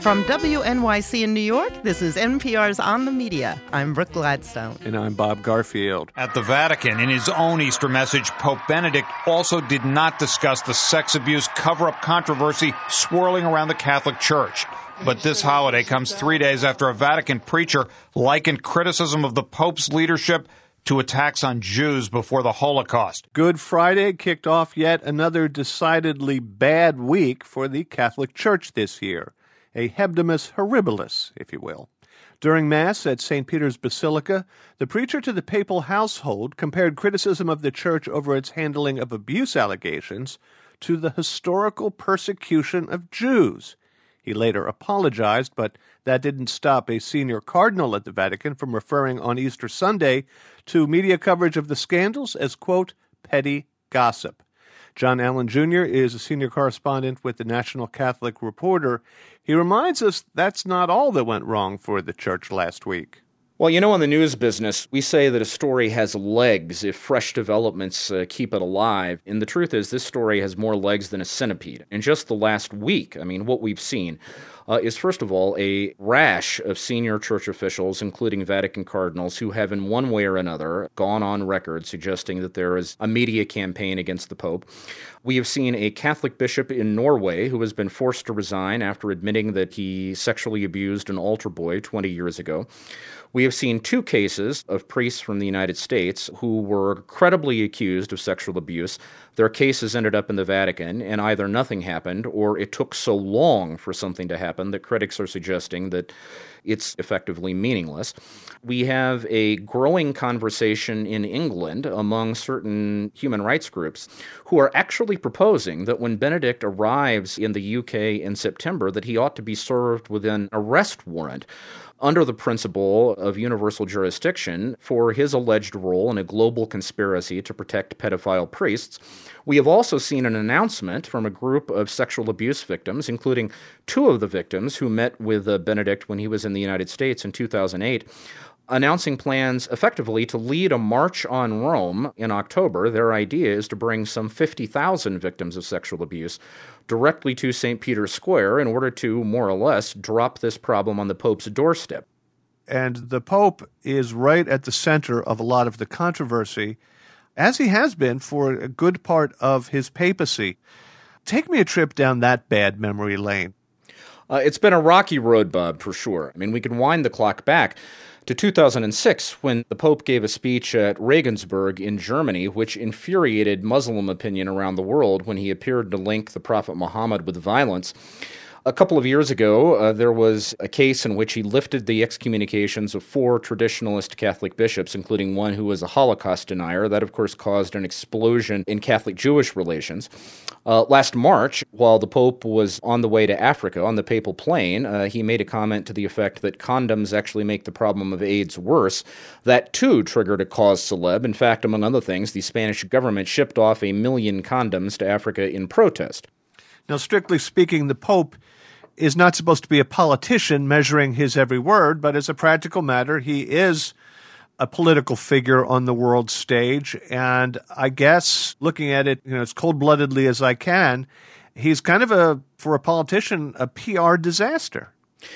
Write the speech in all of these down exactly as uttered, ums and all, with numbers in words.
From W N Y C in New York, this is N P R's On the Media. I'm Brooke Gladstone. And I'm Bob Garfield. At the Vatican, in his own Easter message, Pope Benedict also did not discuss the sex abuse cover-up controversy swirling around the Catholic Church. But this holiday comes three days after a Vatican preacher likened criticism of the Pope's leadership to attacks on Jews before the Holocaust. Good Friday kicked off yet another decidedly bad week for the Catholic Church this year. A Hebdomus Horribilis, if you will. During Mass at Saint Peter's Basilica, the preacher to the papal household compared criticism of the Church over its handling of abuse allegations to the historical persecution of Jews. He later apologized, but that didn't stop a senior cardinal at the Vatican from referring on Easter Sunday to media coverage of the scandals as, quote, petty gossip. John Allen Junior is a senior correspondent with the National Catholic Reporter. He reminds us that's not all that went wrong for the Church last week. Well, you know, in the news business, we say that a story has legs if fresh developments uh, keep it alive. And the truth is, this story has more legs than a centipede. In just the last week, I mean, what we've seen uh, is, first of all, a rash of senior church officials, including Vatican cardinals, who have in one way or another gone on record suggesting that there is a media campaign against the Pope. We have seen a Catholic bishop in Norway who has been forced to resign after admitting that he sexually abused an altar boy twenty years ago. We have seen two cases of priests from the United States who were credibly accused of sexual abuse. Their cases ended up in the Vatican, and either nothing happened or it took so long for something to happen that critics are suggesting that it's effectively meaningless. We have a growing conversation in England among certain human rights groups who are actually proposing that when Benedict arrives in the U K in September, that he ought to be served with an arrest warrant under the principle of universal jurisdiction for his alleged role in a global conspiracy to protect pedophile priests. We have also seen an announcement from a group of sexual abuse victims, including two of the victims who met with uh, Benedict when he was in the United States in two thousand eight, announcing plans effectively to lead a march on Rome in October. Their idea is to bring some fifty thousand victims of sexual abuse directly to Saint Peter's Square in order to, more or less, drop this problem on the Pope's doorstep. And the Pope is right at the center of a lot of the controversy, as he has been for a good part of his papacy. Take me a trip down that bad memory lane. Uh, it's been a rocky road, Bob, for sure. I mean, we can wind the clock back to two thousand six, when the Pope gave a speech at Regensburg in Germany, which infuriated Muslim opinion around the world when he appeared to link the Prophet Muhammad with violence. A couple of years ago, uh, there was a case in which he lifted the excommunications of four traditionalist Catholic bishops, including one who was a Holocaust denier. That, of course, caused an explosion in Catholic-Jewish relations. Uh, last March, while the Pope was on the way to Africa on the papal plane, uh, he made a comment to the effect that condoms actually make the problem of AIDS worse. That, too, triggered a cause celeb. In fact, among other things, the Spanish government shipped off a million condoms to Africa in protest. Now, strictly speaking, the Pope is not supposed to be a politician measuring his every word, but as a practical matter, he is a political figure on the world stage. And I guess, looking at it, you know, as cold-bloodedly as I can, he's kind of a, for a politician, a P R disaster.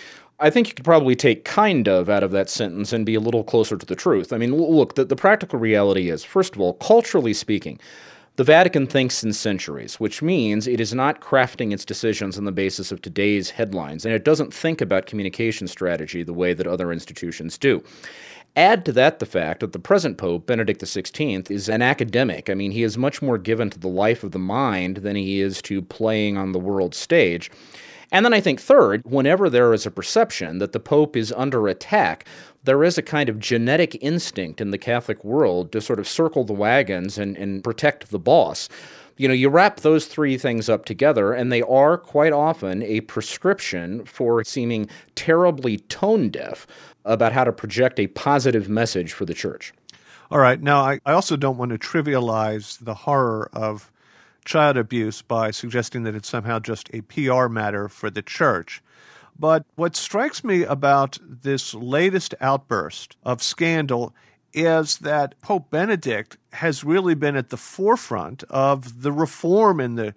I think you could probably take kind of out of that sentence and be a little closer to the truth. I mean, look, the, the practical reality is, first of all, culturally speaking, the Vatican thinks in centuries, which means it is not crafting its decisions on the basis of today's headlines, and it doesn't think about communication strategy the way that other institutions do. Add to that the fact that the present Pope, Benedict the sixteenth, is an academic. I mean, he is much more given to the life of the mind than he is to playing on the world stage. And then I think third, whenever there is a perception that the Pope is under attack, there is a kind of genetic instinct in the Catholic world to sort of circle the wagons and, and protect the boss. You know, you wrap those three things up together, and they are quite often a prescription for seeming terribly tone-deaf about how to project a positive message for the Church. All right. Now, I, I also don't want to trivialize the horror of child abuse by suggesting that it's somehow just a P R matter for the Church. But what strikes me about this latest outburst of scandal is that Pope Benedict has really been at the forefront of the reform in the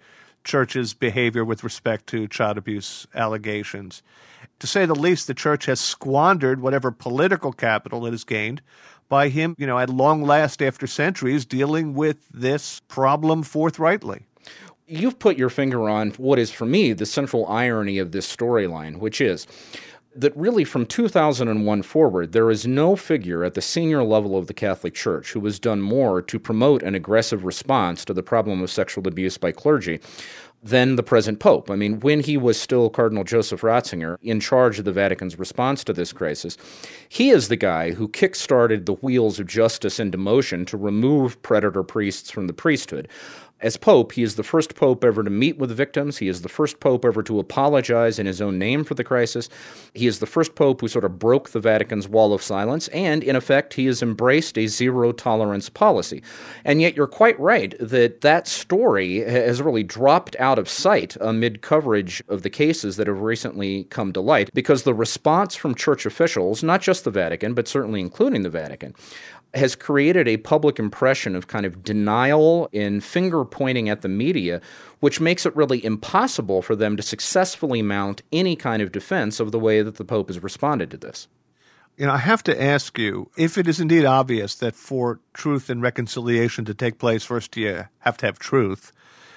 Church's behavior with respect to child abuse allegations. To say the least, the Church has squandered whatever political capital it has gained by him, you know, at long last, after centuries, dealing with this problem forthrightly. You've put your finger on what is, for me, the central irony of this storyline, which is that really from two thousand one forward, there is no figure at the senior level of the Catholic Church who has done more to promote an aggressive response to the problem of sexual abuse by clergy than the present Pope. I mean, when he was still Cardinal Joseph Ratzinger in charge of the Vatican's response to this crisis, he is the guy who kick-started the wheels of justice into motion to remove predator priests from the priesthood. As Pope, he is the first Pope ever to meet with victims. He is the first Pope ever to apologize in his own name for the crisis. He is the first Pope who sort of broke the Vatican's wall of silence, and in effect, he has embraced a zero-tolerance policy. And yet you're quite right that that story has really dropped out of sight amid coverage of the cases that have recently come to light, because the response from church officials, not just the Vatican, but certainly including the Vatican, has created a public impression of kind of denial and finger-pointing at the media, which makes it really impossible for them to successfully mount any kind of defense of the way that the Pope has responded to this. You know, I have to ask you, if it is indeed obvious that for truth and reconciliation to take place, first you have to have truth,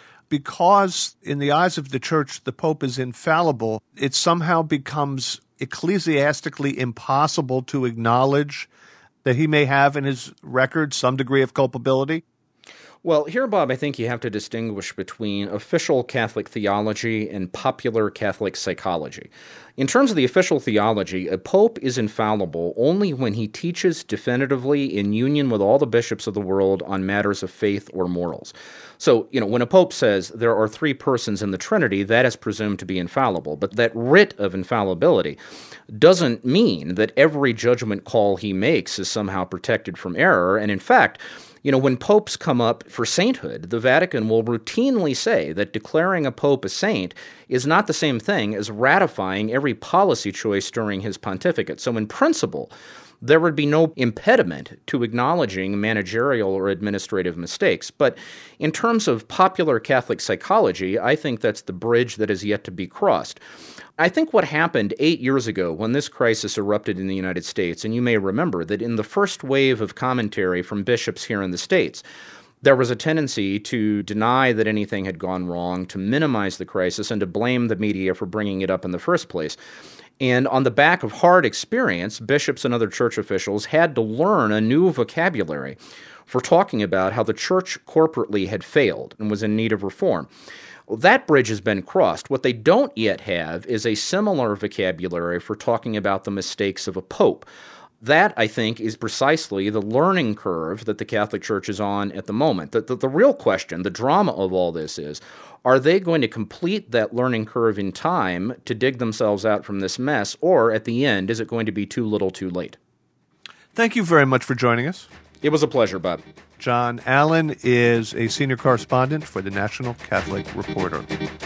because in the eyes of the Church, the Pope is infallible, it somehow becomes ecclesiastically impossible to acknowledge that he may have in his record some degree of culpability? Well, here, Bob, I think you have to distinguish between official Catholic theology and popular Catholic psychology. In terms of the official theology, a pope is infallible only when he teaches definitively in union with all the bishops of the world on matters of faith or morals. So, you know, when a pope says there are three persons in the Trinity, that is presumed to be infallible. But that writ of infallibility doesn't mean that every judgment call he makes is somehow protected from error. And in fact, you know, when popes come up for sainthood, the Vatican will routinely say that declaring a pope a saint is not the same thing as ratifying every policy choice during his pontificate. So in principle, there would be no impediment to acknowledging managerial or administrative mistakes. But in terms of popular Catholic psychology, I think that's the bridge that is yet to be crossed. I think what happened eight years ago when this crisis erupted in the United States, and you may remember that in the first wave of commentary from bishops here in the States, there was a tendency to deny that anything had gone wrong, to minimize the crisis, and to blame the media for bringing it up in the first place. And on the back of hard experience, bishops and other church officials had to learn a new vocabulary for talking about how the church corporately had failed and was in need of reform. Well, that bridge has been crossed. What they don't yet have is a similar vocabulary for talking about the mistakes of a pope. That, I think, is precisely the learning curve that the Catholic Church is on at the moment. The, the, the real question, the drama of all this is, are they going to complete that learning curve in time to dig themselves out from this mess, or at the end, is it going to be too little too late? Thank you very much for joining us. It was a pleasure, Bob. John Allen is a senior correspondent for the National Catholic Reporter.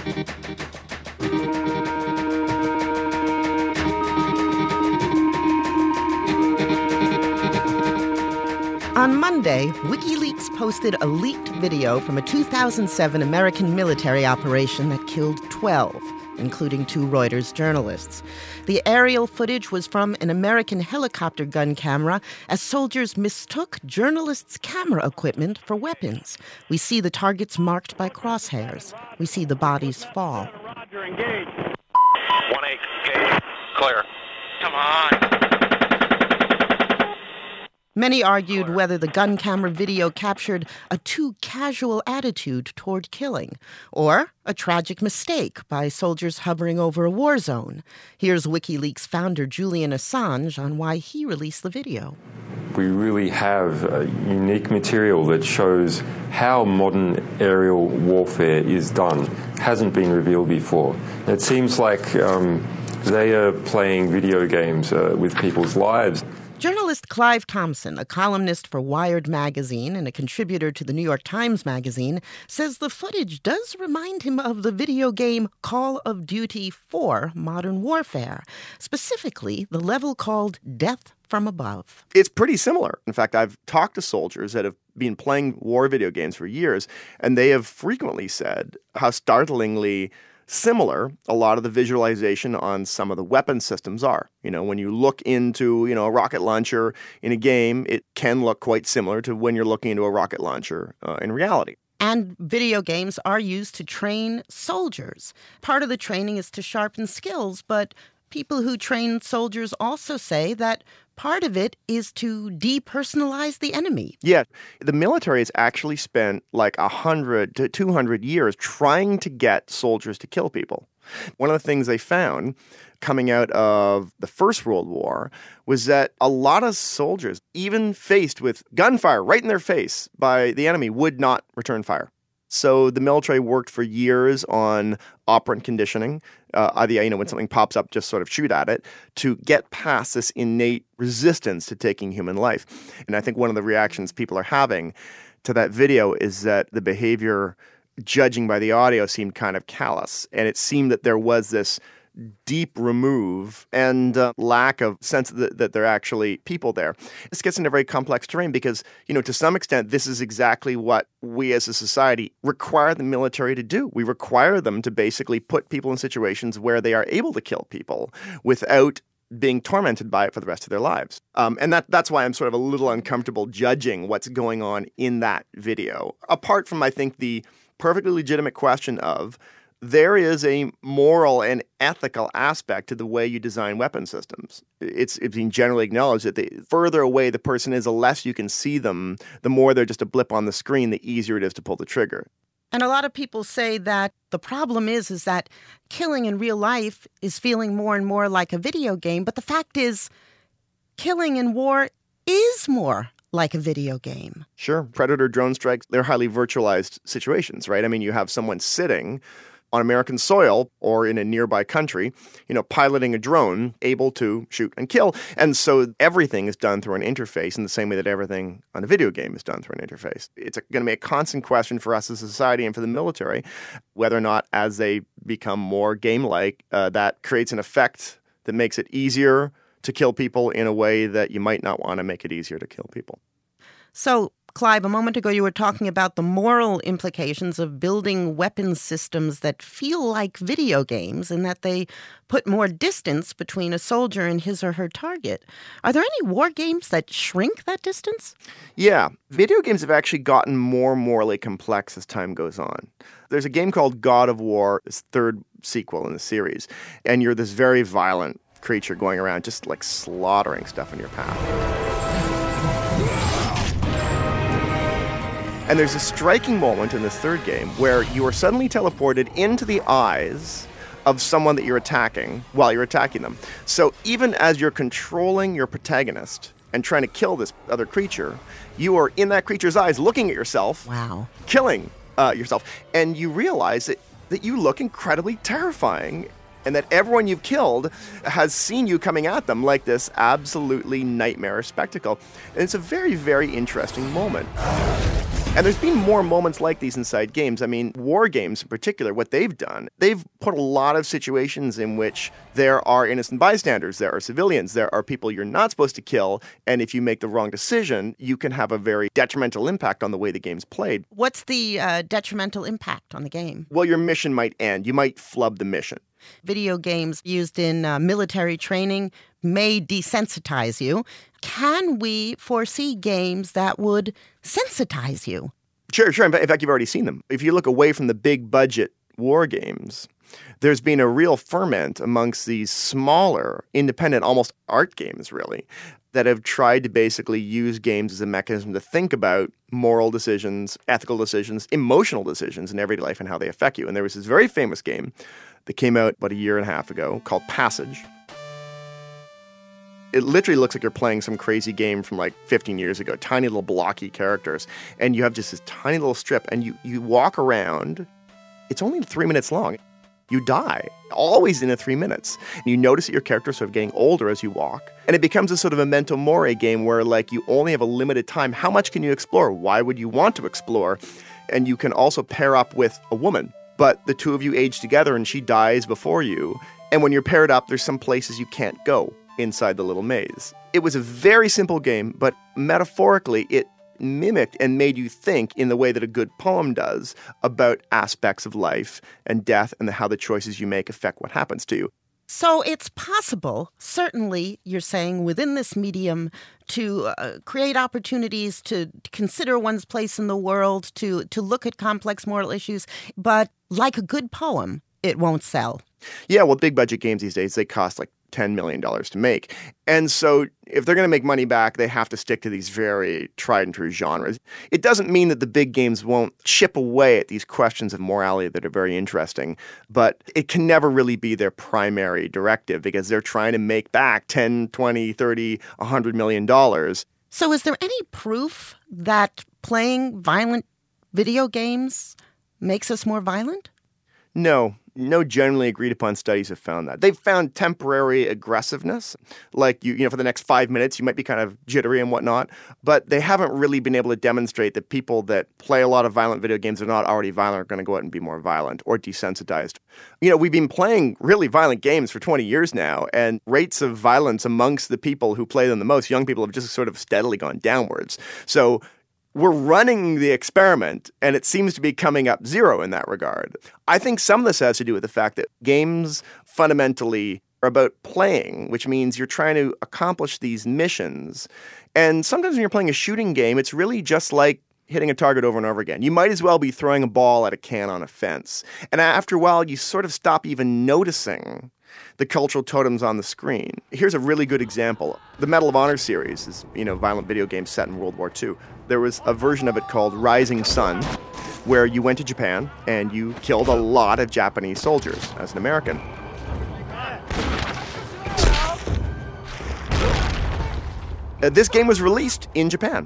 On Monday, WikiLeaks posted a leaked video from a two thousand seven American military operation that killed twelve, including two Reuters journalists. The aerial footage was from an American helicopter gun camera as soldiers mistook journalists' camera equipment for weapons. We see the targets marked by crosshairs. We see the bodies fall. Roger, engage. one eight, engage. Clear. Come on. Many argued whether the gun camera video captured a too casual attitude toward killing or a tragic mistake by soldiers hovering over a war zone. Here's WikiLeaks founder Julian Assange on why he released the video. We really have a unique material that shows how modern aerial warfare is done. It hasn't been revealed before. It seems like um, they are playing video games uh, with people's lives. Journalist Clive Thompson, a columnist for Wired magazine and a contributor to the New York Times magazine, says the footage does remind him of the video game Call of Duty four Modern Warfare, specifically the level called Death from Above. It's pretty similar. In fact, I've talked to soldiers that have been playing war video games for years, and they have frequently said how startlingly similar a lot of the visualization on some of the weapon systems are. You know, when you look into, you know, a rocket launcher in a game, it can look quite similar to when you're looking into a rocket launcher uh, in reality. And video games are used to train soldiers. Part of the training is to sharpen skills, but people who train soldiers also say that part of it is to depersonalize the enemy. Yeah, the military has actually spent like one hundred to two hundred years trying to get soldiers to kill people. One of the things they found coming out of the First World War was that a lot of soldiers, even faced with gunfire right in their face by the enemy, would not return fire. So the military worked for years on operant conditioning, uh, either, you know, when something pops up, just sort of shoot at it, to get past this innate resistance to taking human life. And I think one of the reactions people are having to that video is that the behavior, judging by the audio, seemed kind of callous. And it seemed that there was this deep remove and uh, lack of sense that, that there are actually people there. This gets into very complex terrain because, you know, to some extent, this is exactly what we as a society require the military to do. We require them to basically put people in situations where they are able to kill people without being tormented by it for the rest of their lives. Um, and that that's why I'm sort of a little uncomfortable judging what's going on in that video. Apart from, I think, the perfectly legitimate question of there is a moral and ethical aspect to the way you design weapon systems. It's, it's being generally acknowledged that the further away the person is, the less you can see them, the more they're just a blip on the screen, the easier it is to pull the trigger. And a lot of people say that the problem is, is that killing in real life is feeling more and more like a video game. But the fact is, killing in war is more like a video game. Sure. Predator drone strikes, they're highly virtualized situations, right? I mean, you have someone sitting on American soil or in a nearby country, you know, piloting a drone, able to shoot and kill. And so everything is done through an interface in the same way that everything on a video game is done through an interface. It's going to be a constant question for us as a society and for the military, whether or not as they become more game-like, uh, that creates an effect that makes it easier to kill people in a way that you might not want to make it easier to kill people. So, Clive, a moment ago you were talking about the moral implications of building weapons systems that feel like video games and that they put more distance between a soldier and his or her target. Are there any war games that shrink that distance? Yeah. Video games have actually gotten more morally complex as time goes on. There's a game called God of War, this third sequel in the series, and you're this very violent creature going around just like slaughtering stuff in your path. And there's a striking moment in this third game where you are suddenly teleported into the eyes of someone that you're attacking while you're attacking them. So even as you're controlling your protagonist and trying to kill this other creature, you are in that creature's eyes looking at yourself, wow, killing uh, yourself. And you realize that, that you look incredibly terrifying and that everyone you've killed has seen you coming at them like this absolutely nightmarish spectacle. And it's a very, very interesting moment. And there's been more moments like these inside games. I mean, war games in particular, what they've done, they've put a lot of situations in which there are innocent bystanders, there are civilians, there are people you're not supposed to kill, and if you make the wrong decision, you can have a very detrimental impact on the way the game's played. What's the uh, detrimental impact on the game? Well, your mission might end. You might flub the mission. Video games used in uh, military training may desensitize you. Can we foresee games that would sensitize you? Sure, sure. In fact, you've already seen them. If you look away from the big budget war games, there's been a real ferment amongst these smaller, independent, almost art games, really, that have tried to basically use games as a mechanism to think about moral decisions, ethical decisions, emotional decisions in everyday life and how they affect you. And there was this very famous game that came out about a year and a half ago called Passage. It literally looks like you're playing some crazy game from like fifteen years ago, tiny little blocky characters, and you have just this tiny little strip, and you, you walk around. It's only three minutes long. you die, always in the three minutes. And you notice that your character is sort of getting older as you walk. And it becomes a sort of a memento mori game where, like, you only have a limited time. How much can you explore? Why would you want to explore? And you can also pair up with a woman. But the two of you age together and she dies before you. And when you're paired up, there's some places you can't go inside the little maze. It was a very simple game, but metaphorically, it mimicked and made you think in the way that a good poem does about aspects of life and death and how the choices you make affect what happens to you. So it's possible, certainly, you're saying, within this medium to uh, create opportunities to consider one's place in the world, to, to look at complex moral issues, but like a good poem, it won't sell. Yeah, well, big budget games these days, they cost like ten million dollars to make. And so if they're going to make money back, they have to stick to these very tried and true genres. It doesn't mean that the big games won't chip away at these questions of morality that are very interesting, but it can never really be their primary directive because they're trying to make back ten, twenty, thirty, one hundred million dollars. So is there any proof that playing violent video games makes us more violent? No. No generally agreed upon studies have found that. They've found temporary aggressiveness, like you, you know, for the next five minutes, you might be kind of jittery and whatnot, but they haven't really been able to demonstrate that people that play a lot of violent video games are not already violent are going to go out and be more violent or desensitized. You know, we've been playing really violent games for twenty years now, and rates of violence amongst the people who play them the most, young people, have just sort of steadily gone downwards. So we're running the experiment, and it seems to be coming up zero in that regard. I think some of this has to do with the fact that games fundamentally are about playing, which means you're trying to accomplish these missions. And sometimes when you're playing a shooting game, it's really just like hitting a target over and over again. You might as well be throwing a ball at a can on a fence. And after a while, you sort of stop even noticing the cultural totems on the screen. Here's a really good example. The Medal of Honor series is, you know, violent video game set in World War Two. There was a version of it called Rising Sun, where you went to Japan and you killed a lot of Japanese soldiers as an American. Uh, this game was released in Japan.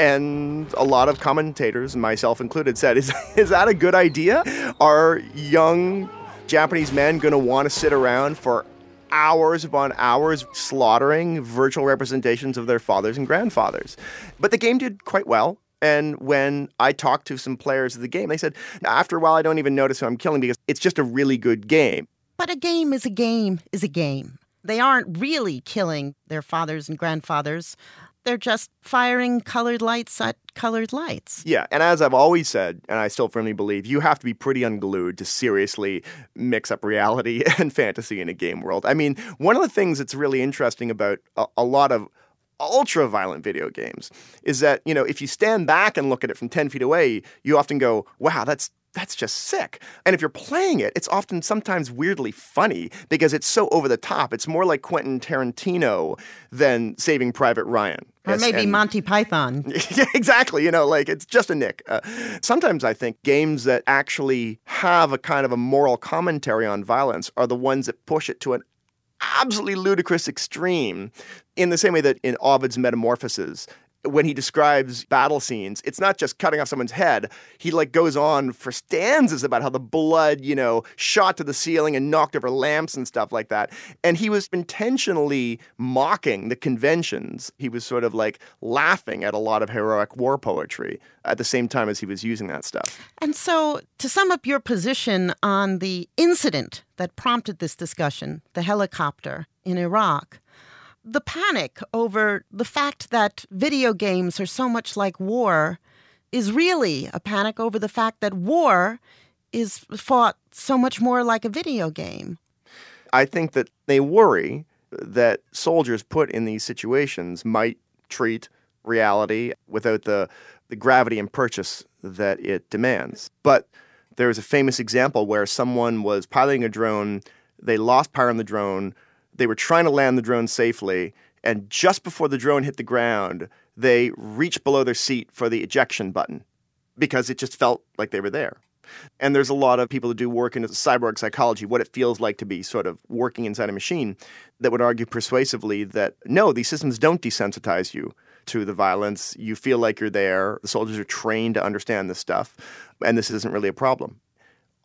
And a lot of commentators, myself included, said, is, is that a good idea? Are young Japanese men going to want to sit around for hours upon hours slaughtering virtual representations of their fathers and grandfathers? But the game did quite well. And when I talked to some players of the game, they said, after a while, I don't even notice who I'm killing because it's just a really good game. But a game is a game is a game. They aren't really killing their fathers and grandfathers. They're just firing colored lights at colored lights. Yeah, and as I've always said, and I still firmly believe, you have to be pretty unglued to seriously mix up reality and fantasy in a game world. I mean, one of the things that's really interesting about a, a lot of ultra-violent video games is that, you know, if you stand back and look at it from ten feet away, you often go, wow, that's That's just sick. And if you're playing it, it's often sometimes weirdly funny because it's so over the top. It's more like Quentin Tarantino than Saving Private Ryan. Or Yes, maybe and- Monty Python. Yeah, exactly. You know, like it's just a nick. Uh, sometimes I think games that actually have a kind of a moral commentary on violence are the ones that push it to an absolutely ludicrous extreme, in the same way that in Ovid's Metamorphoses, when he describes battle scenes, it's not just cutting off someone's head. He like goes on for stanzas about how the blood, you know, shot to the ceiling and knocked over lamps and stuff like that. And he was intentionally mocking the conventions. He was sort of like laughing at a lot of heroic war poetry at the same time as he was using that stuff. And so, to sum up your position on the incident that prompted this discussion, the helicopter in Iraq, the panic over the fact that video games are so much like war is really a panic over the fact that war is fought so much more like a video game. I think that they worry that soldiers put in these situations might treat reality without the, the gravity and purchase that it demands. But there's a famous example where someone was piloting a drone, they lost power on the drone, they were trying to land the drone safely, and just before the drone hit the ground, they reached below their seat for the ejection button because it just felt like they were there. And there's a lot of people who do work in cyborg psychology, what it feels like to be sort of working inside a machine, that would argue persuasively that, no, these systems don't desensitize you to the violence. You feel like you're there. The soldiers are trained to understand this stuff, and this isn't really a problem.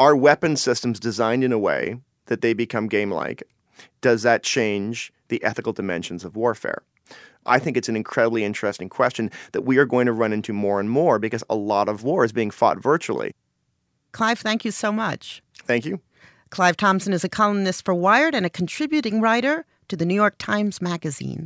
Are weapon systems designed in a way that they become game-like? Does that change the ethical dimensions of warfare? I think it's an incredibly interesting question that we are going to run into more and more because a lot of war is being fought virtually. Clive, thank you so much. Thank you. Clive Thompson is a columnist for Wired and a contributing writer to the New York Times Magazine.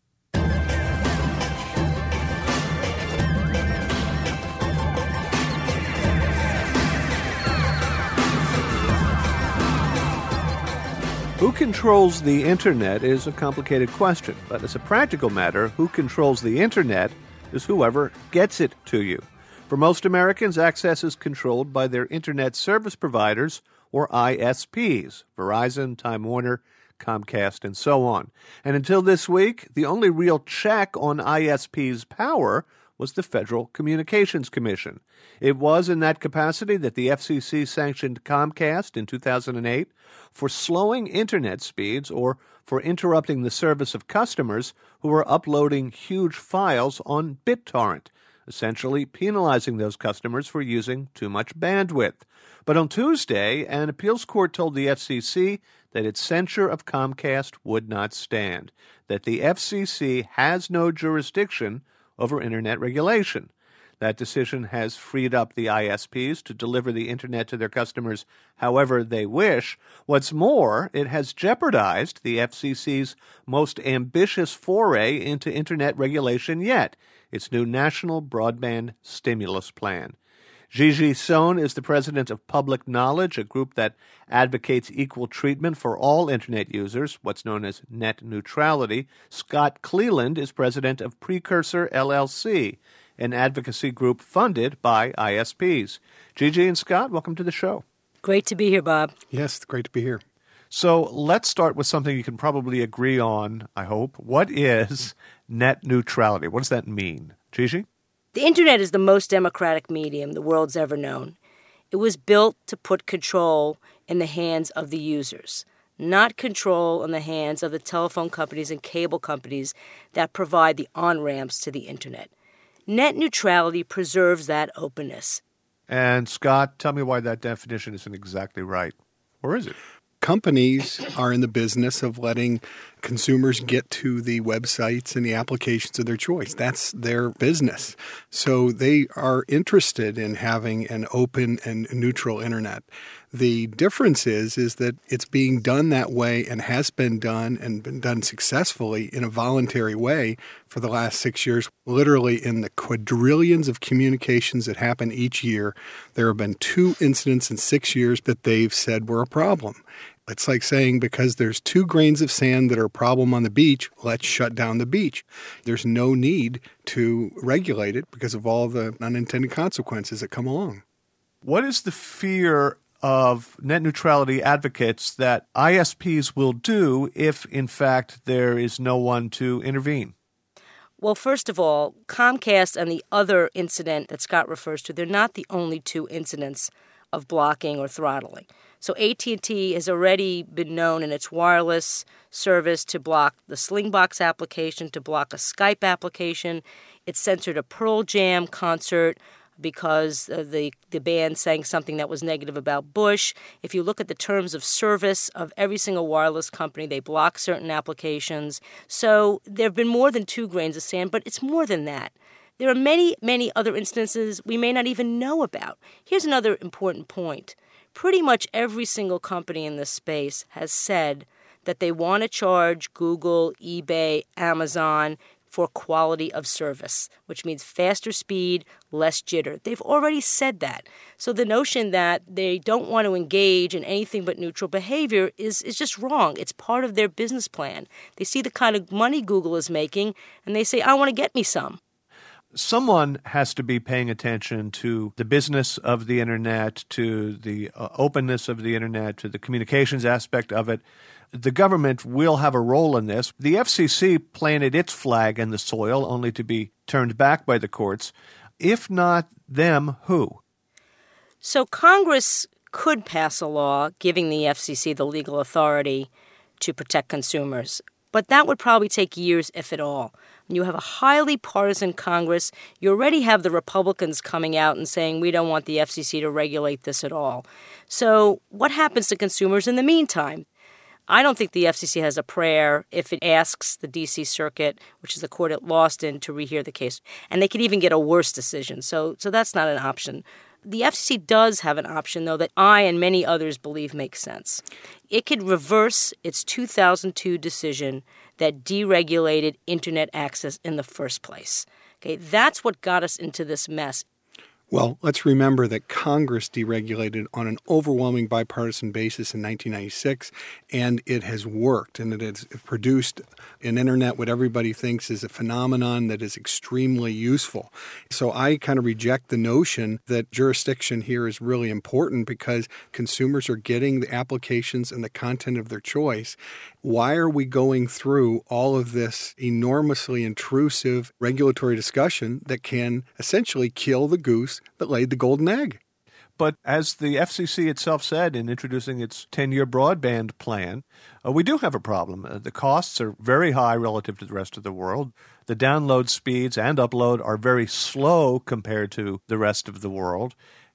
Who controls the Internet is a complicated question, but as a practical matter, who controls the Internet is whoever gets it to you. For most Americans, access is controlled by their Internet service providers, or I S Ps, Verizon, Time Warner, Comcast, and so on. And until this week, the only real check on I S Ps' power was the Federal Communications Commission. It was in that capacity that the F C C sanctioned Comcast in two thousand eight for slowing Internet speeds or for interrupting the service of customers who were uploading huge files on BitTorrent, essentially penalizing those customers for using too much bandwidth. But on Tuesday, an appeals court told the F C C that its censure of Comcast would not stand, that the F C C has no jurisdiction over Internet regulation. That decision has freed up the I S Ps to deliver the Internet to their customers however they wish. What's more, it has jeopardized the F C C's most ambitious foray into Internet regulation yet, its new National Broadband Stimulus Plan. Gigi Sohn is the president of Public Knowledge, a group that advocates equal treatment for all Internet users, what's known as net neutrality. Scott Cleland is president of Precursor L L C, an advocacy group funded by I S Ps. Gigi and Scott, welcome to the show. Great to be here, Bob. Yes, great to be here. So let's start with something you can probably agree on, I hope. What is net neutrality? What does that mean? Gigi? The Internet is the most democratic medium the world's ever known. It was built to put control in the hands of the users, not control in the hands of the telephone companies and cable companies that provide the on-ramps to the Internet. Net neutrality preserves that openness. And Scott, tell me why that definition isn't exactly right. Or is it? Companies are in the business of letting consumers get to the websites and the applications of their choice. That's their business. So they are interested in having an open and neutral Internet. The difference is, is that it's being done that way and has been done and been done successfully in a voluntary way for the last six years. Literally in the quadrillions of communications that happen each year, there have been two incidents in six years that they've said were a problem. It's like saying because there's two grains of sand that are a problem on the beach, let's shut down the beach. There's no need to regulate it because of all the unintended consequences that come along. What is the fear of net neutrality advocates that I S Ps will do if, in fact, there is no one to intervene? Well, first of all, Comcast and the other incident that Scott refers to, they're not the only two incidents of blocking or throttling. So A T and T has already been known in its wireless service to block the Slingbox application, to block a Skype application. It censored a Pearl Jam concert because uh, the, the band sang something that was negative about Bush. If you look at the terms of service of every single wireless company, they block certain applications. So there have been more than two grains of sand, but it's more than that. There are many, many other instances we may not even know about. Here's another important point. Pretty much every single company in this space has said that they want to charge Google, eBay, Amazon for quality of service, which means faster speed, less jitter. They've already said that. So the notion that they don't want to engage in anything but neutral behavior is, is just wrong. It's part of their business plan. They see the kind of money Google is making, and they say, I want to get me some. Someone has to be paying attention to the business of the Internet, to the uh, openness of the Internet, to the communications aspect of it. The government will have a role in this. The F C C planted its flag in the soil only to be turned back by the courts. If not them, who? So Congress could pass a law giving the F C C the legal authority to protect consumers, but that would probably take years, if at all. You have a highly partisan Congress. You already have the Republicans coming out and saying, we don't want the F C C to regulate this at all. So what happens to consumers in the meantime? I don't think the F C C has a prayer if it asks the D C Circuit, which is the court it lost in, to rehear the case. And they could even get a worse decision. So, so that's not an option. The F C C does have an option, though, that I and many others believe makes sense. It could reverse its two thousand two decision that deregulated Internet access in the first place. Okay, that's what got us into this mess. Well, let's remember that Congress deregulated on an overwhelming bipartisan basis in nineteen ninety-six, and it has worked, and it has produced an internet what everybody thinks is a phenomenon that is extremely useful. So I kind of reject the notion that jurisdiction here is really important because consumers are getting the applications and the content of their choice. Why are we going through all of this enormously intrusive regulatory discussion that can essentially kill the goose that laid the golden egg? But as the F C C itself said in introducing its ten-year broadband plan, uh, we do have a problem. Uh, the costs are very high relative to the rest of the world. The download speeds and upload are very slow compared to the rest of the world,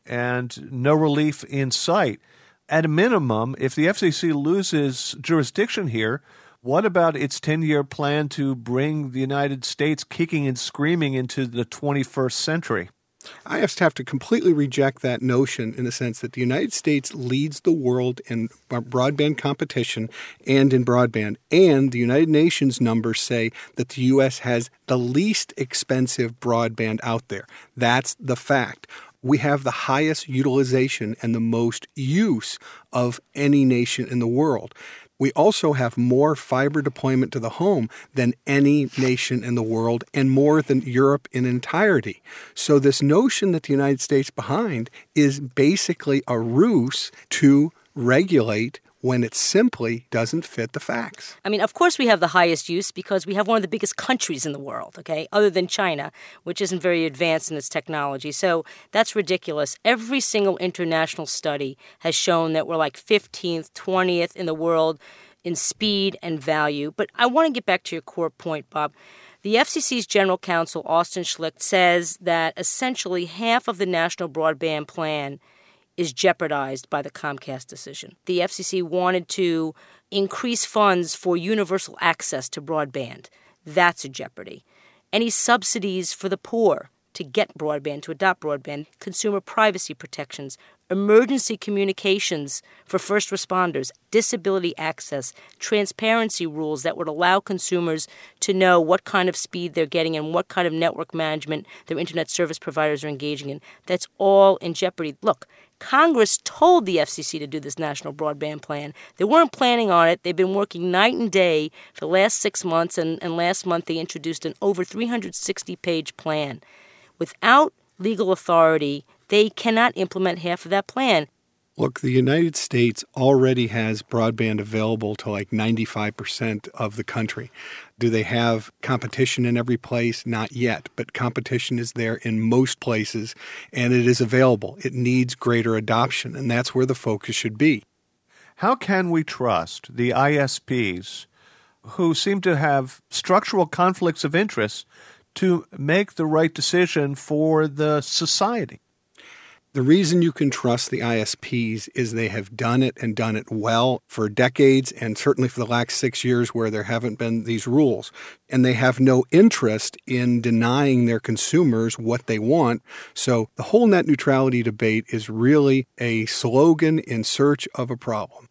and no relief in sight. At a minimum, if the F C C loses jurisdiction here, what about its ten-year plan to bring the United States kicking and screaming into the twenty-first century? I just have to completely reject that notion in the sense that the United States leads the world in broadband competition and in broadband. And the United Nations numbers say that the U S has the least expensive broadband out there. That's the fact. We have the highest utilization and the most use of any nation in the world. We also have more fiber deployment to the home than any nation in the world and more than Europe in entirety. So this notion that the United States is behind is basically a ruse to regulate when it simply doesn't fit the facts. I mean, of course we have the highest use because we have one of the biggest countries in the world, okay, other than China, which isn't very advanced in its technology. So that's ridiculous. Every single international study has shown that we're like fifteenth, twentieth in the world in speed and value. But I want to get back to your core point, Bob. The F C C's general counsel, Austin Schlicht, says that essentially half of the national broadband plan is jeopardized by the Comcast decision. The F C C wanted to increase funds for universal access to broadband. That's a jeopardy. Any subsidies for the poor to get broadband, to adopt broadband, consumer privacy protections, emergency communications for first responders, disability access, transparency rules that would allow consumers to know what kind of speed they're getting and what kind of network management their internet service providers are engaging in. That's all in jeopardy. Look, Congress told the F C C to do this national broadband plan. They weren't planning on it. They've been working night and day for the last six months, and, and last month they introduced an over three hundred sixty page plan. Without legal authority, they cannot implement half of that plan. Look, the United States already has broadband available to like ninety-five percent of the country. Do they have competition in every place? Not yet, but competition is there in most places, and it is available. It needs greater adoption, and that's where the focus should be. How can we trust the I S Ps, who seem to have structural conflicts of interest, to make the right decision for the society? The reason you can trust the I S Ps is they have done it and done it well for decades, and certainly for the last six years where there haven't been these rules. And they have no interest in denying their consumers what they want. So the whole net neutrality debate is really a slogan in search of a problem.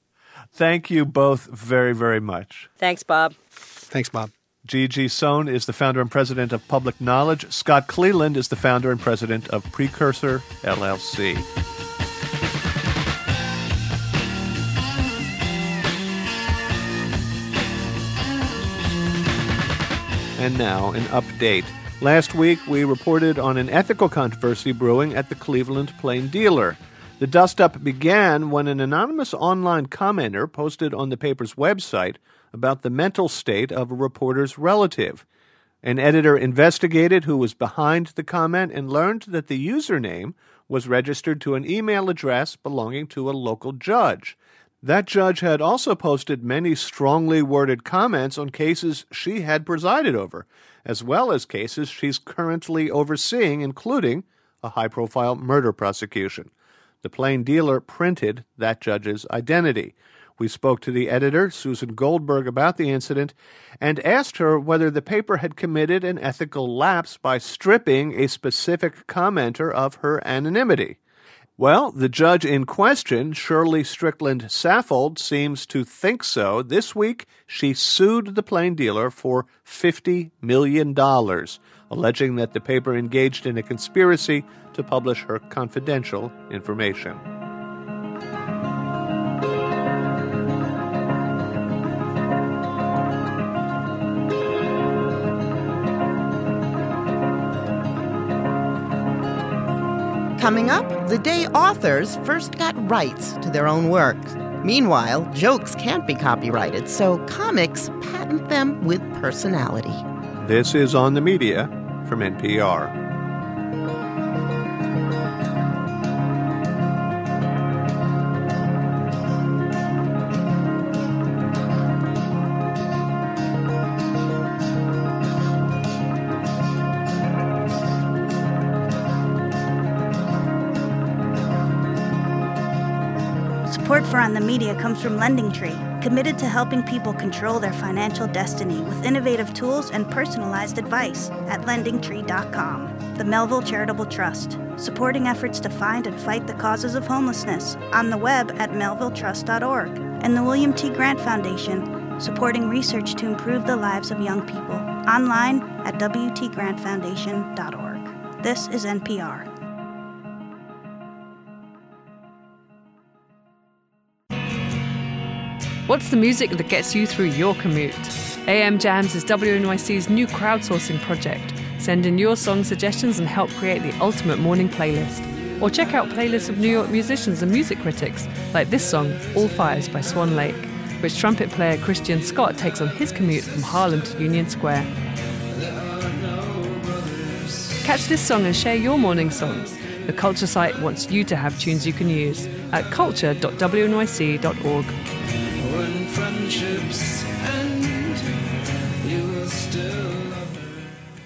Thank you both very, very much. Thanks, Bob. Thanks, Bob. Gigi Sohn is the founder and president of Public Knowledge. Scott Cleland is the founder and president of Precursor, L L C. And now, an update. Last week, we reported on an ethical controversy brewing at the Cleveland Plain Dealer. The dust-up began when an anonymous online commenter posted on the paper's website about the mental state of a reporter's relative. An editor investigated who was behind the comment and learned that the username was registered to an email address belonging to a local judge. That judge had also posted many strongly worded comments on cases she had presided over, as well as cases she's currently overseeing, including a high-profile murder prosecution. The Plain Dealer printed that judge's identity. We spoke to the editor, Susan Goldberg, about the incident and asked her whether the paper had committed an ethical lapse by stripping a specific commenter of her anonymity. Well, the judge in question, Shirley Strickland Saffold, seems to think so. This week, she sued the Plain Dealer for fifty million dollars, alleging that the paper engaged in a conspiracy to publish her confidential information. Coming up, the day authors first got rights to their own works. Meanwhile, jokes can't be copyrighted, so comics patent them with personality. This is On the Media from N P R. Support for On the Media comes from LendingTree, committed to helping people control their financial destiny with innovative tools and personalized advice at lending tree dot com. The Melville Charitable Trust, supporting efforts to find and fight the causes of homelessness on the web at melville trust dot org. And the William T. Grant Foundation, supporting research to improve the lives of young people, online at w t grant foundation dot org. This is N P R. What's the music that gets you through your commute? A M Jams is W N Y C's new crowdsourcing project. Send in your song suggestions and help create the ultimate morning playlist. Or check out playlists of New York musicians and music critics, like this song, All Fires by Swan Lake, which trumpet player Christian Scott takes on his commute from Harlem to Union Square. Catch this song and share your morning songs. The Culture site wants you to have tunes you can use at culture dot w n y c dot org. When friendships end, you will still love me.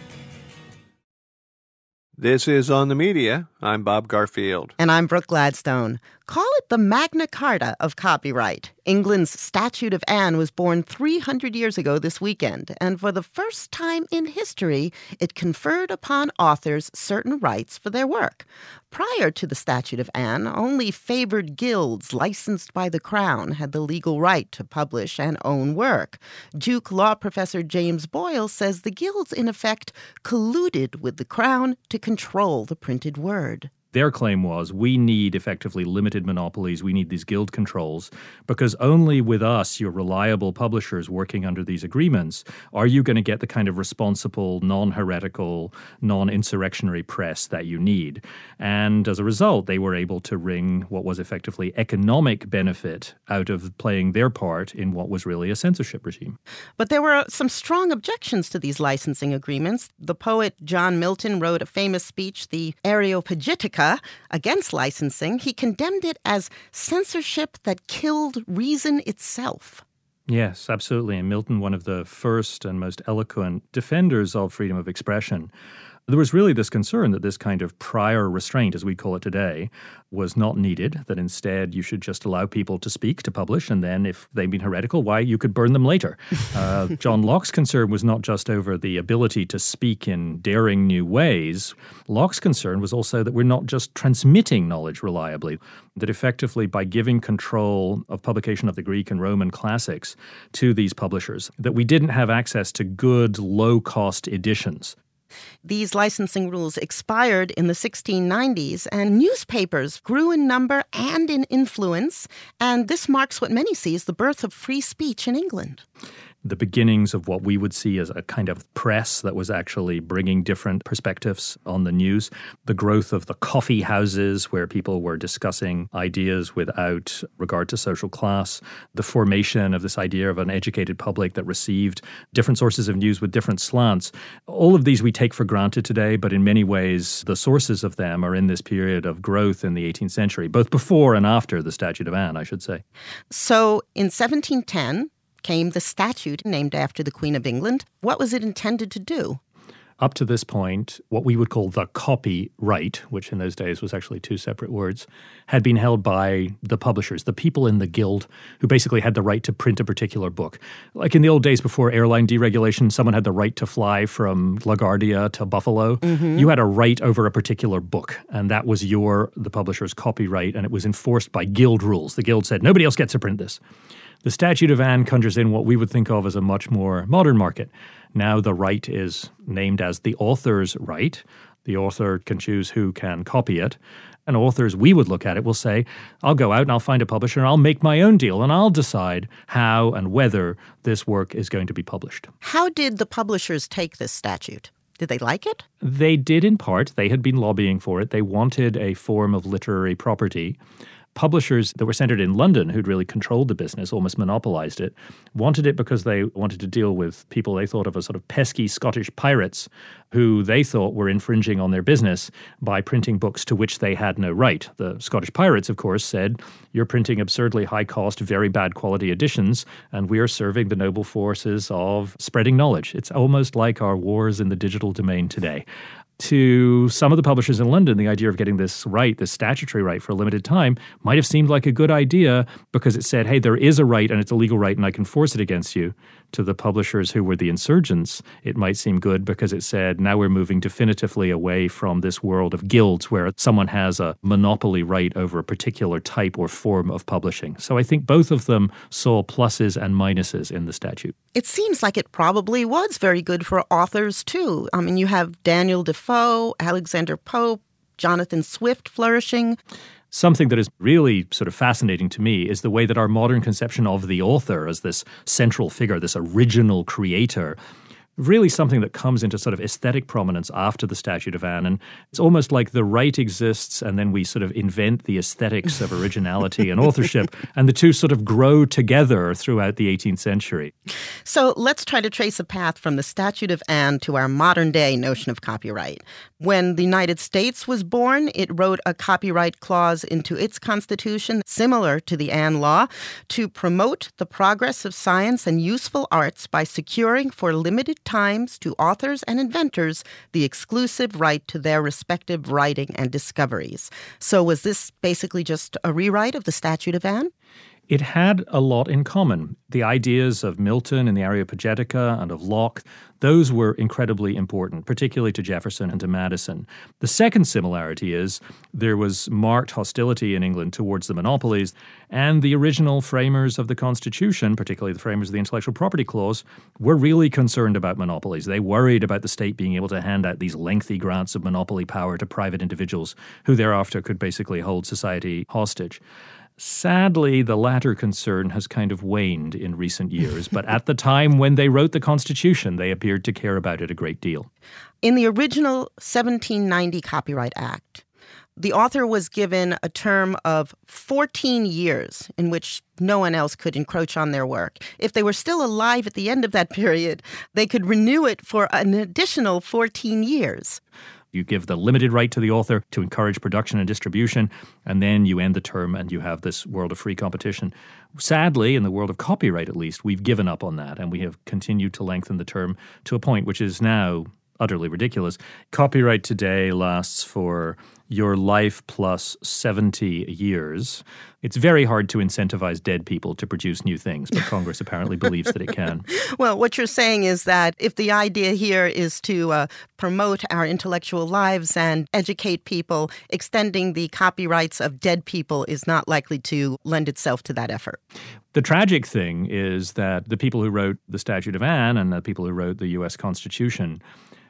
This is On the Media. I'm Bob Garfield. And I'm Brooke Gladstone. Call it the Magna Carta of copyright. England's Statute of Anne was born three hundred years ago this weekend, and for the first time in history, it conferred upon authors certain rights for their work. Prior to the Statute of Anne, only favored guilds licensed by the Crown had the legal right to publish and own work. Duke law professor James Boyle says the guilds, in effect, colluded with the Crown to control the printed word. Their claim was, we need effectively limited monopolies, we need these guild controls, because only with us, your reliable publishers working under these agreements, are you going to get the kind of responsible, non-heretical, non-insurrectionary press that you need. And as a result, they were able to wring what was effectively economic benefit out of playing their part in what was really a censorship regime. But there were some strong objections to these licensing agreements. The poet John Milton wrote a famous speech, the Areopagitica, against licensing. He condemned it as censorship that killed reason itself. Yes, absolutely. And Milton, one of the first and most eloquent defenders of freedom of expression. There was really this concern that this kind of prior restraint, as we call it today, was not needed, that instead you should just allow people to speak, to publish, and then if they've been heretical, why, you could burn them later. Uh, John Locke's concern was not just over the ability to speak in daring new ways. Locke's concern was also that we're not just transmitting knowledge reliably, that effectively by giving control of publication of the Greek and Roman classics to these publishers, that we didn't have access to good, low-cost editions. These licensing rules expired in the sixteen nineties, and newspapers grew in number and in influence, and this marks what many see as the birth of free speech in England. the beginnings of what we would see as a kind of press that was actually bringing different perspectives on the news, the growth of the coffee houses where people were discussing ideas without regard to social class, the formation of this idea of an educated public that received different sources of news with different slants. All of these we take for granted today, but in many ways the sources of them are in this period of growth in the eighteenth century, both before and after the Statute of Anne, I should say. So in seventeen ten came the statute named after the Queen of England. What was it intended to do? Up to this point, what we would call the copyright, which in those days was actually two separate words, had been held by the publishers, the people in the guild who basically had the right to print a particular book. Like in the old days before airline deregulation, someone had the right to fly from LaGuardia to Buffalo. Mm-hmm. You had a right over a particular book, and that was your, the publisher's copyright, and it was enforced by guild rules. The guild said, nobody else gets to print this. The Statute of Anne conjures in what we would think of as a much more modern market. Now the right is named as the author's right. The author can choose who can copy it. And authors, we would look at it, will say, I'll go out and I'll find a publisher and I'll make my own deal and I'll decide how and whether this work is going to be published. How did the publishers take this statute? Did they like it? They did in part. They had been lobbying for it. They wanted a form of literary property. Publishers that were centered in London, who'd really controlled the business, almost monopolized it, wanted it because they wanted to deal with people they thought of as sort of pesky Scottish pirates who they thought were infringing on their business by printing books to which they had no right. The Scottish pirates, of course, said, you're printing absurdly high-cost, very bad quality editions, and we are serving the noble forces of spreading knowledge. It's almost like our wars in the digital domain today. To some of the publishers in London, the idea of getting this right, this statutory right for a limited time, might have seemed like a good idea because it said, hey, there is a right and it's a legal right and I can force it against you. To the publishers who were the insurgents, it might seem good because it said, now we're moving definitively away from this world of guilds where someone has a monopoly right over a particular type or form of publishing. So I think both of them saw pluses and minuses in the statute. It seems like it probably was very good for authors, too. I mean, you have Daniel Defoe, Alexander Pope, Jonathan Swift flourishing. Something that is really sort of fascinating to me is the way that our modern conception of the author as this central figure, this original creator, really something that comes into sort of aesthetic prominence after the Statute of Anne. And it's almost like the right exists and then we sort of invent the aesthetics of originality and authorship, and the two sort of grow together throughout the eighteenth century. So let's try to trace a path from the Statute of Anne to our modern day notion of copyright. When the United States was born, it wrote a copyright clause into its constitution, similar to the Anne Law, to promote the progress of science and useful arts by securing for limited times to authors and inventors the exclusive right to their respective writing and discoveries. So was this basically just a rewrite of the Statute of Anne? It had a lot in common. The ideas of Milton and the Areopagitica and of Locke, those were incredibly important, particularly to Jefferson and to Madison. The second similarity is there was marked hostility in England towards the monopolies, and the original framers of the Constitution, particularly the framers of the Intellectual Property Clause, were really concerned about monopolies. They worried about the state being able to hand out these lengthy grants of monopoly power to private individuals who thereafter could basically hold society hostage. Sadly, the latter concern has kind of waned in recent years, but at the time when they wrote the Constitution, they appeared to care about it a great deal. In the original seventeen ninety Copyright Act, the author was given a term of fourteen years in which no one else could encroach on their work. If they were still alive at the end of that period, they could renew it for an additional fourteen years. You give the limited right to the author to encourage production and distribution, and then you end the term and you have this world of free competition. Sadly, in the world of copyright at least, we've given up on that, and we have continued to lengthen the term to a point which is now utterly ridiculous. Copyright today lasts for your life plus seventy years. It's very hard to incentivize dead people to produce new things, but Congress apparently believes that it can. Well, what you're saying is that if the idea here is to uh, promote our intellectual lives and educate people, extending the copyrights of dead people is not likely to lend itself to that effort. The tragic thing is that the people who wrote the Statute of Anne and the people who wrote the U S Constitution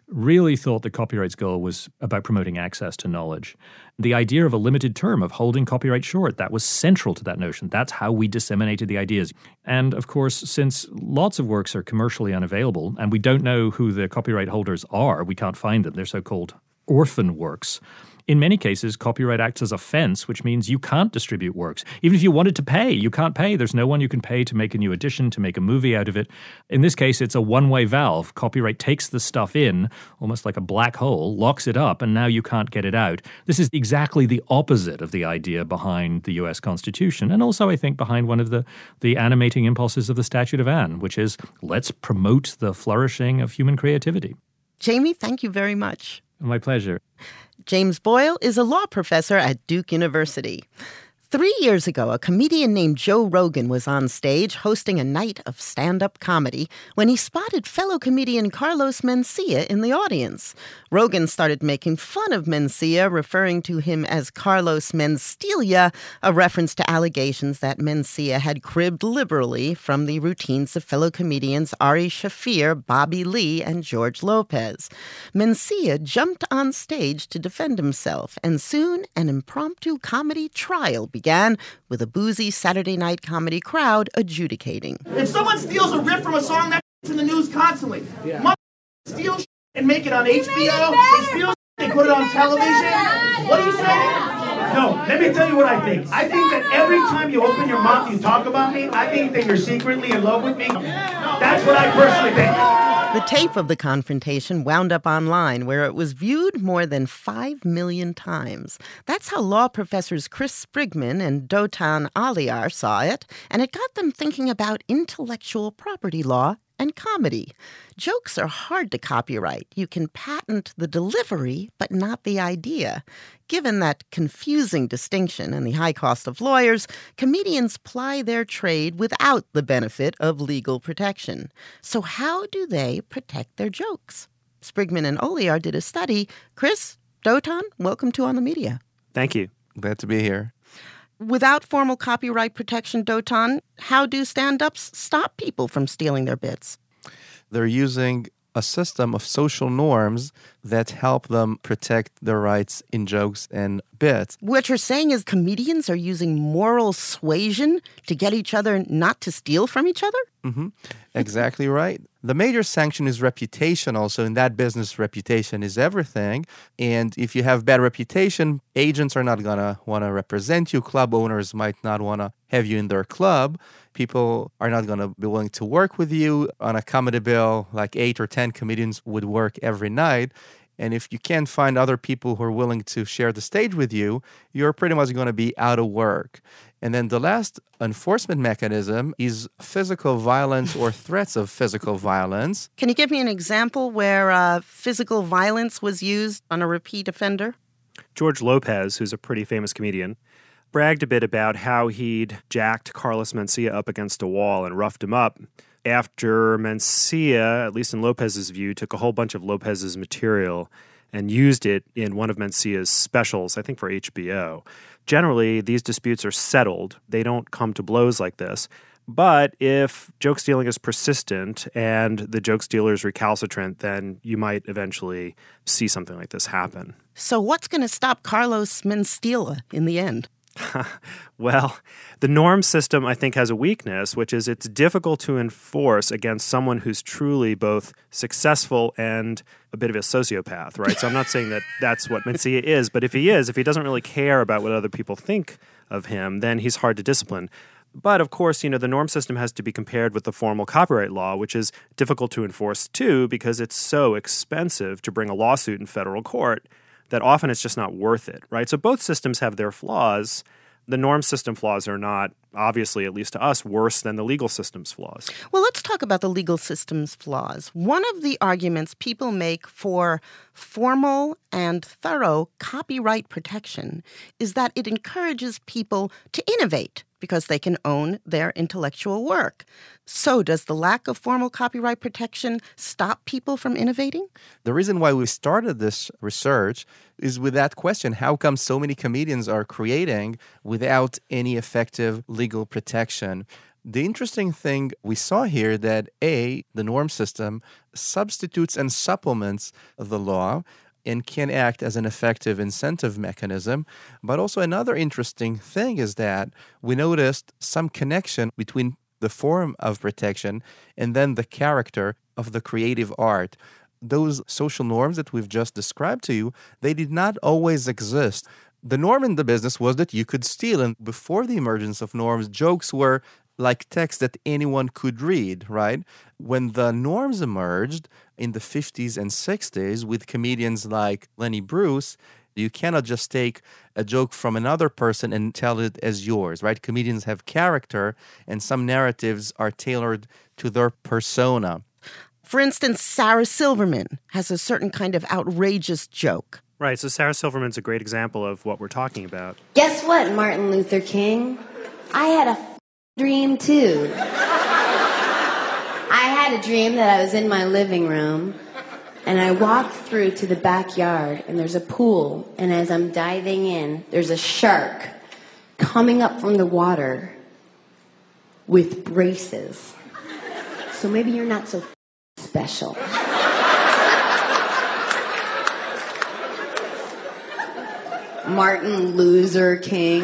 really thought that copyright's goal was about promoting access to knowledge. The idea of a limited term, of holding copyright short, that was central to that notion. That's how we disseminated the ideas. And of course, since lots of works are commercially unavailable, and we don't know who the copyright holders are, we can't find them, they're so-called orphan works. In many cases, copyright acts as a fence, which means you can't distribute works. Even if you wanted to pay, you can't pay. There's no one you can pay to make a new edition, to make a movie out of it. In this case, it's a one-way valve. Copyright takes the stuff in, almost like a black hole, locks it up, and now you can't get it out. This is exactly the opposite of the idea behind the U S Constitution, and also, I think, behind one of the, the animating impulses of the Statute of Anne, which is, let's promote the flourishing of human creativity. Jamie, thank you very much. My pleasure. James Boyle is a law professor at Duke University. Three years ago, a comedian named Joe Rogan was on stage hosting a night of stand-up comedy when he spotted fellow comedian Carlos Mencia in the audience. Rogan started making fun of Mencia, referring to him as Carlos Menstelia, a reference to allegations that Mencia had cribbed liberally from the routines of fellow comedians Ari Shaffir, Bobby Lee, and George Lopez. Mencia jumped on stage to defend himself, and soon an impromptu comedy trial began. began with a boozy Saturday night comedy crowd adjudicating. If someone steals a riff from a song, that's in the news constantly. Yeah. Mother steal shit and make it on H B O. They steal shit, they put it on television. What are you saying? No, let me tell you what I think. I think that every time you open your mouth, you talk about me, I think that you're secretly in love with me. That's what I personally think. The tape of the confrontation wound up online, where it was viewed more than five million times. That's how law professors Chris Sprigman and Dotan Aliar saw it, and it got them thinking about intellectual property law and comedy. Jokes are hard to copyright. You can patent the delivery, but not the idea. Given that confusing distinction and the high cost of lawyers, comedians ply their trade without the benefit of legal protection. So how do they protect their jokes? Sprigman and Oliar did a study. Chris, Dotan, welcome to On the Media. Thank you. Glad to be here. Without formal copyright protection, Dotan, how do stand-ups stop people from stealing their bits? They're using a system of social norms that help them protect their rights in jokes and bits. What you're saying is comedians are using moral suasion to get each other not to steal from each other? Mm-hmm. Exactly right. The major sanction is reputation also. In that business, reputation is everything. And if you have bad reputation, agents are not going to want to represent you. Club owners might not want to have you in their club. People are not going to be willing to work with you. On a comedy bill, like eight or ten comedians would work every night. And if you can't find other people who are willing to share the stage with you, you're pretty much going to be out of work. And then the last enforcement mechanism is physical violence or threats of physical violence. Can you give me an example where uh, physical violence was used on a repeat offender? George Lopez, who's a pretty famous comedian, bragged a bit about how he'd jacked Carlos Mencia up against a wall and roughed him up after Mencia, at least in Lopez's view, took a whole bunch of Lopez's material and used it in one of Mencia's specials, I think for H B O. Generally, these disputes are settled. They don't come to blows like this. But if joke stealing is persistent and the joke stealer is recalcitrant, then you might eventually see something like this happen. So what's going to stop Carlos Mencia in the end? Well, the norm system, I think, has a weakness, which is it's difficult to enforce against someone who's truly both successful and a bit of a sociopath, right? So I'm not saying that that's what Mencia is, but if he is, if he doesn't really care about what other people think of him, then he's hard to discipline. But, of course, you know, the norm system has to be compared with the formal copyright law, which is difficult to enforce, too, because it's so expensive to bring a lawsuit in federal court that often it's just not worth it, right? So both systems have their flaws. The norm system flaws are not, obviously, at least to us, worse than the legal system's flaws. Well, let's talk about the legal system's flaws. One of the arguments people make for formal and thorough copyright protection is that it encourages people to innovate because they can own their intellectual work. So does the lack of formal copyright protection stop people from innovating? The reason why we started this research is with that question. How come so many comedians are creating without any effective legal protection? The interesting thing we saw here that A, the norm system substitutes and supplements the law and can act as an effective incentive mechanism. But also another interesting thing is that we noticed some connection between the form of protection and then the character of the creative art. Those social norms that we've just described to you, they did not always exist. The norm in the business was that you could steal, and before the emergence of norms, jokes were like text that anyone could read, right? When the norms emerged in the fifties and sixties with comedians like Lenny Bruce, you cannot just take a joke from another person and tell it as yours, right? Comedians have character, and some narratives are tailored to their persona. For instance, Sarah Silverman has a certain kind of outrageous joke. Right, so Sarah Silverman's a great example of what we're talking about. Guess what, Martin Luther King? I had a f- dream, too. I had a dream that I was in my living room, and I walked through to the backyard, and there's a pool, and as I'm diving in, there's a shark coming up from the water with braces. So maybe you're not so f- special. Martin Loser King.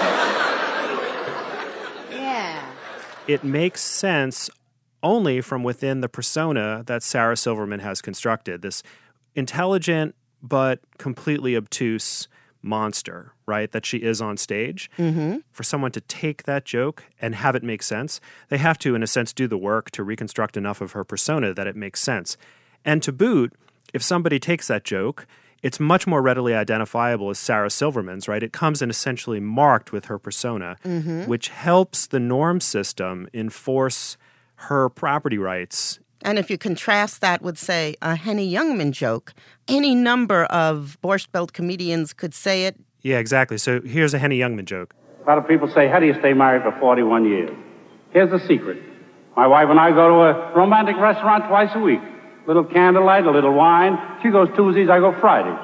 Yeah. It makes sense only from within the persona that Sarah Silverman has constructed. This intelligent but completely obtuse monster, right, that she is on stage. Mm-hmm. For someone to take that joke and have it make sense, they have to, in a sense, do the work to reconstruct enough of her persona that it makes sense. And to boot, if somebody takes that joke, it's much more readily identifiable as Sarah Silverman's, right? It comes in essentially marked with her persona, Mm-hmm. which helps the norm system enforce her property rights. And if you contrast that with, say, a Henny Youngman joke, any number of Borscht Belt comedians could say it. Yeah, exactly. So here's a Henny Youngman joke. A lot of people say, how do you stay married for forty-one years? Here's the secret. My wife and I go to a romantic restaurant twice a week. A little candlelight, a little wine. She goes Tuesdays, I go Fridays.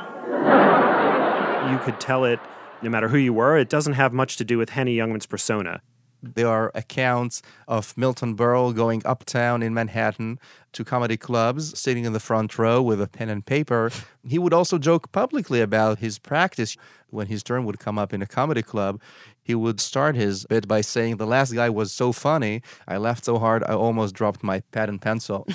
You could tell it no matter who you were. It doesn't have much to do with Henny Youngman's persona. There are accounts of Milton Berle going uptown in Manhattan to comedy clubs, sitting in the front row with a pen and paper. He would also joke publicly about his practice. When his turn would come up in a comedy club, he would start his bit by saying, "The last guy was so funny, I laughed so hard I almost dropped my pad and pencil."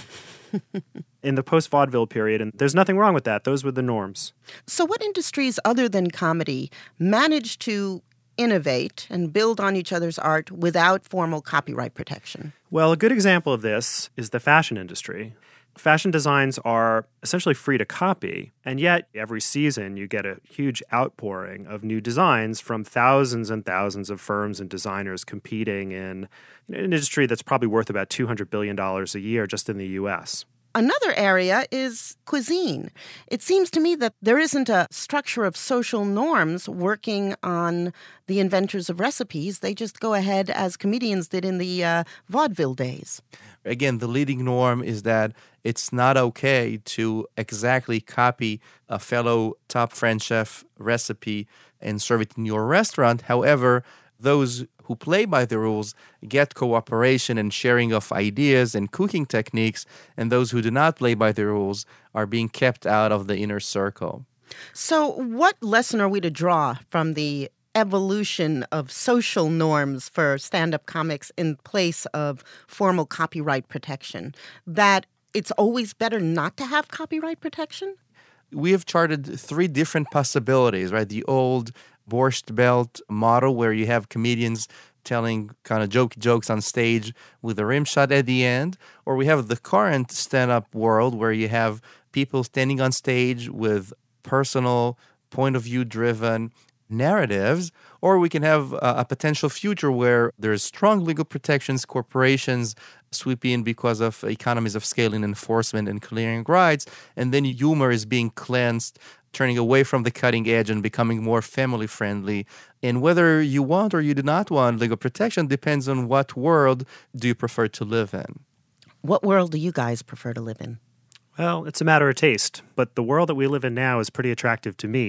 In the post-vaudeville period, and there's nothing wrong with that. Those were the norms. So what industries other than comedy managed to innovate and build on each other's art without formal copyright protection? Well, a good example of this is the fashion industry. Fashion designs are essentially free to copy, and yet every season you get a huge outpouring of new designs from thousands and thousands of firms and designers competing in an industry that's probably worth about two hundred billion dollars a year just in the U S. Another area is cuisine. It seems to me that there isn't a structure of social norms working on the inventors of recipes. They just go ahead as comedians did in the uh, vaudeville days. Again, the leading norm is that it's not okay to exactly copy a fellow top French chef recipe and serve it in your restaurant. However, those who play by the rules get cooperation and sharing of ideas and cooking techniques, and those who do not play by the rules are being kept out of the inner circle. So what lesson are we to draw from the evolution of social norms for stand-up comics in place of formal copyright protection? That it's always better not to have copyright protection? We have charted three different possibilities, right? The old Borscht Belt model where you have comedians telling kind of jokey jokes on stage with a rim shot at the end, or we have the current stand-up world where you have people standing on stage with personal, point-of-view driven narratives, or we can have a, a potential future where there's strong legal protections, corporations sweep in because of economies of scale in enforcement and clearing rights, and then humor is being cleansed, turning away from the cutting edge and becoming more family-friendly. And whether you want or you do not want legal protection depends on what world do you prefer to live in. What world do you guys prefer to live in? Well, it's a matter of taste, but the world that we live in now is pretty attractive to me.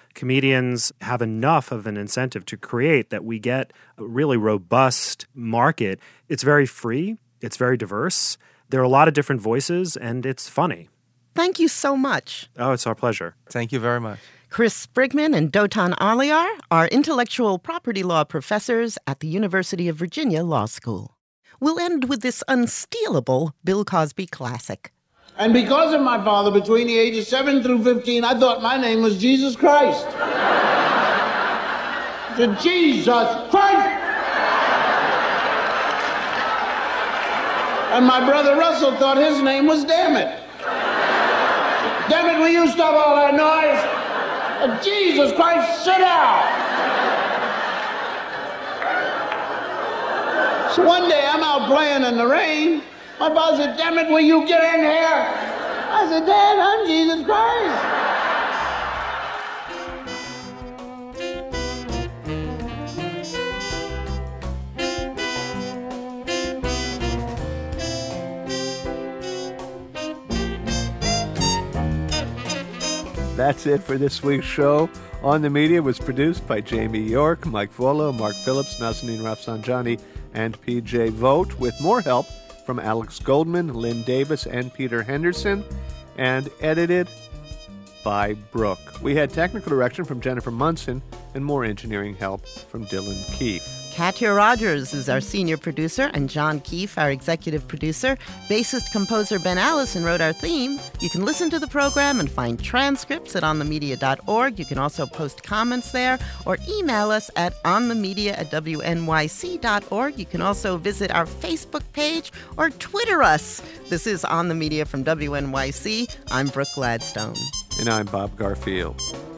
comedians have enough of an incentive to create that we get a really robust market. It's very free. It's very diverse. There are a lot of different voices, and it's funny. Thank you so much. Oh, it's our pleasure. Thank you very much. Chris Sprigman and Dotan Aliar are intellectual property law professors at the University of Virginia Law School. We'll end with this unstealable Bill Cosby classic. And because of my father, between the ages seven through fifteen, I thought my name was Jesus Christ. To Jesus Christ! And my brother Russell thought his name was Damn It. Damn it, will you stop all that noise? Uh, Jesus Christ, sit down! So one day I'm out playing in the rain. My father said, damn it, will you get in here? I said, Dad, I'm Jesus Christ. That's it for this week's show. On the Media was produced by Jamie York, Mike Volo, Mark Phillips, Nazanin Rafsanjani, and P J Vogt, with more help from Alex Goldman, Lynn Davis, and Peter Henderson, and edited by Brooke. We had technical direction from Jennifer Munson and more engineering help from Dylan Keefe. Katya Rogers is our senior producer, and John Keefe, our executive producer. Bassist-composer Ben Allison wrote our theme. You can listen to the program and find transcripts at on the media dot org. You can also post comments there or email us at onthemedia at w n y c dot org. You can also visit our Facebook page or Twitter us. This is On the Media from W N Y C. I'm Brooke Gladstone. And I'm Bob Garfield.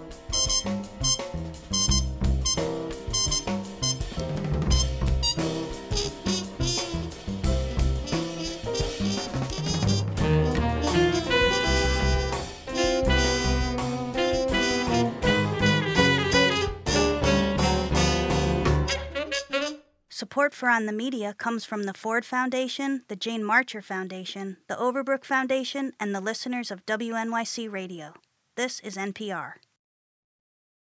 Support for On the Media comes from the Ford Foundation, the Jane Marcher Foundation, the Overbrook Foundation, and the listeners of W N Y C Radio. This is N P R.